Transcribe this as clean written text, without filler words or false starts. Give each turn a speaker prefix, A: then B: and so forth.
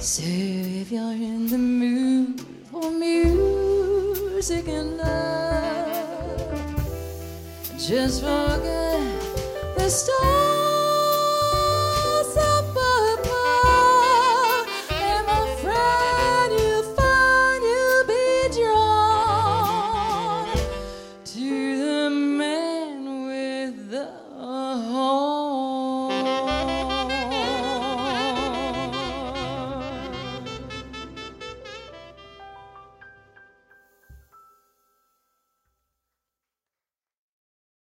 A: So if you're in the mood for music and love, just forget the stars.